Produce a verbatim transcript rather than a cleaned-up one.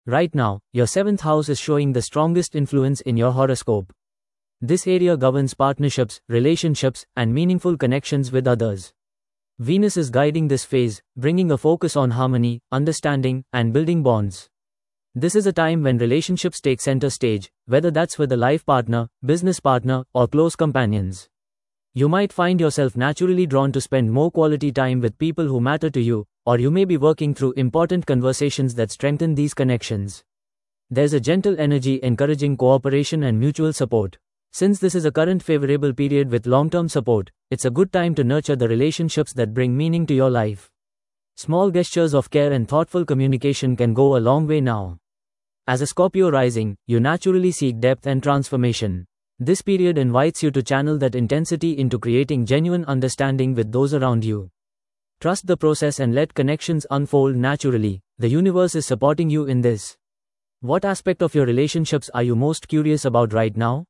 Right now, your seventh house is showing the strongest influence in your horoscope. This area governs partnerships, relationships, and meaningful connections with others. Venus is guiding this phase, bringing a focus on harmony, understanding, and building bonds. This is a time when relationships take center stage, whether that's with a life partner, business partner, or close companions. You might find yourself naturally drawn to spend more quality time with people who matter to you, or you may be working through important conversations that strengthen these connections. There's a gentle energy encouraging cooperation and mutual support. Since this is a current favorable period with long-term support, it's a good time to nurture the relationships that bring meaning to your life. Small gestures of care and thoughtful communication can go a long way now. As a Scorpio rising, you naturally seek depth and transformation. This period invites you to channel that intensity into creating genuine understanding with those around you. Trust the process and let connections unfold naturally. The universe is supporting you in this. What aspect of your relationships are you most curious about right now?